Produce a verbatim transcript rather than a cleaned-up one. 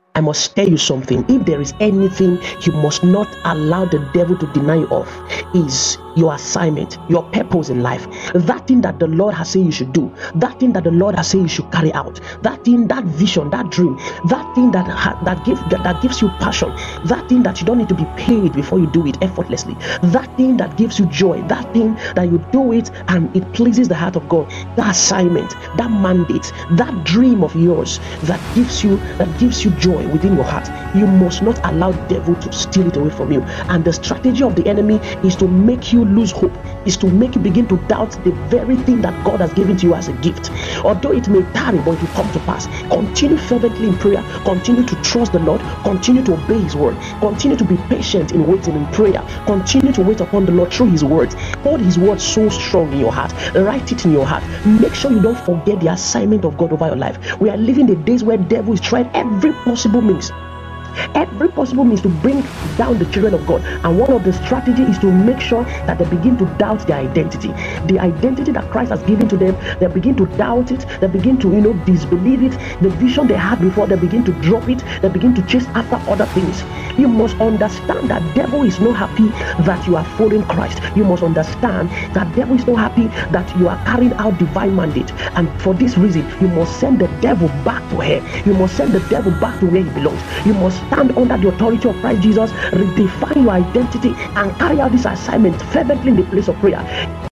I must tell you something. If there is anything you must not allow the devil to deny you of, is your assignment, your purpose in life. That thing that the Lord has said you should do, that thing that the Lord has said you should carry out, that thing, that vision, that dream, that thing that ha- that gives that, that gives you passion, that thing that you don't need to be paid before you do it effortlessly, that thing that gives you joy, that thing that you do it and it pleases the heart of God. That assignment, that mandate, that dream of yours that gives you that gives you joy within your heart, you must not allow the devil to steal it away from you. And the strategy of the enemy is to make you lose hope, is to make you begin to doubt the very thing that God has given to you as a gift. Although it may tarry, but it will come to pass. Continue fervently in prayer, continue to trust the Lord, continue to obey his word, continue to be patient in waiting in prayer, continue to wait upon the Lord through his words. Hold his word so strong in your heart, write it in your heart. Make sure you don't forget the assignment of God over your life. We are living the days where the devil is trying every possible means every possible means to bring down the children of God. And one of the strategies is to make sure that they begin to doubt their identity. The identity that Christ has given to them, they begin to doubt it. They begin to, you know, disbelieve it. The vision they had before, they begin to drop it. They begin to chase after other things. You must understand that devil is not happy that you are following Christ. You must understand that devil is not happy that you are carrying out divine mandate. And for this reason, you must send the devil back to hell. You must send the devil back to where he belongs. You must stand under the authority of Christ Jesus, redefine your identity, and carry out this assignment fervently in the place of prayer.